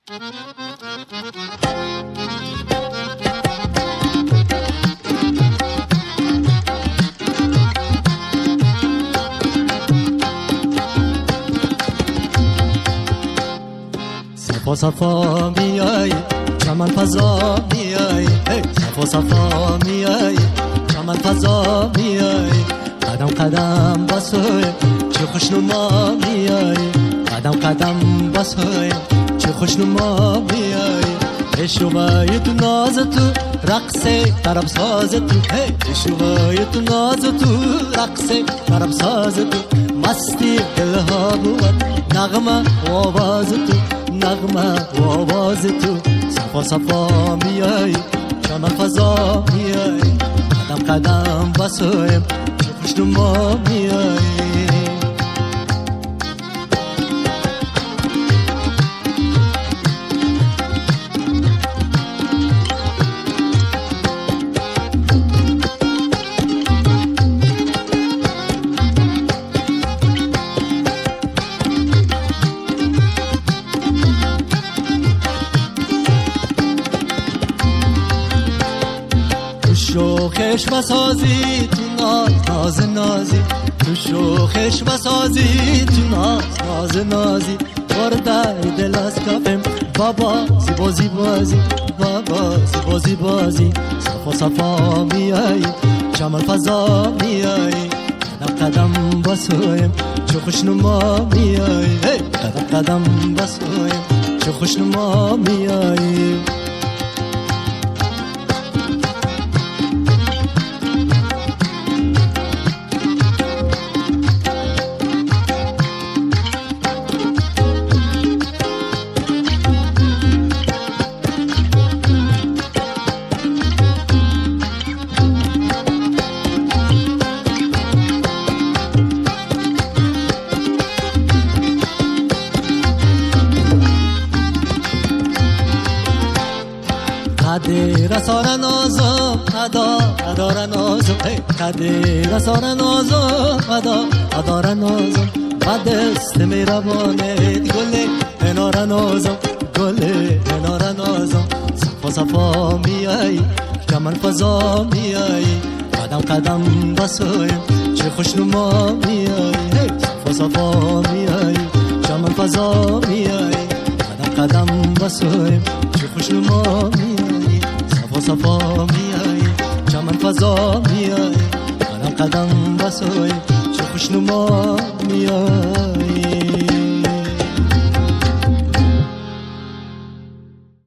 صفا صفا میای چمن فضا میای، صفا صفا میای چمن فضا میای، قدم قدم بسوی چه خوشنما میای، قدم قدم بسوی چه خوشنما میای، اشوای تو ناز تو رقص طرب ساز تو، اشوای تو ناز تو رقص طرب ساز تو، مستی دلها بود نغمه و آواز تو، نغمه و آواز تو، صفا صفا میای چمن فضا میای، قدم قدم بسویم چه خوشنما میای. شوخش و سازی تو ناز نازی، تو شوخش و سازی تو ناز نازی، برده دل از کفم بابا زیبازی بازی، بابا زیبازی بازی، صفا صفا میای چمن فضا میای، قدم قدم بسویم چه خوشنما میای، قدم قدم بسویم چه خوشنما میای. قدر سار نازم ادا ادار نازم، قدر سار نازم ادا ادار نازم، بعد است میروانه گل کنار نازم، گل کنار نازم، صفا صفا میای چمن فضا میای، قدم قدم بسویم چه خوشنما میای، صفا صفا میای چمن فضا میای، قدم قدم بسویم چه خوشنما میای، صفا صفا میای چمن فضا میای، قدم قدم بسوی چه خوشنما میای.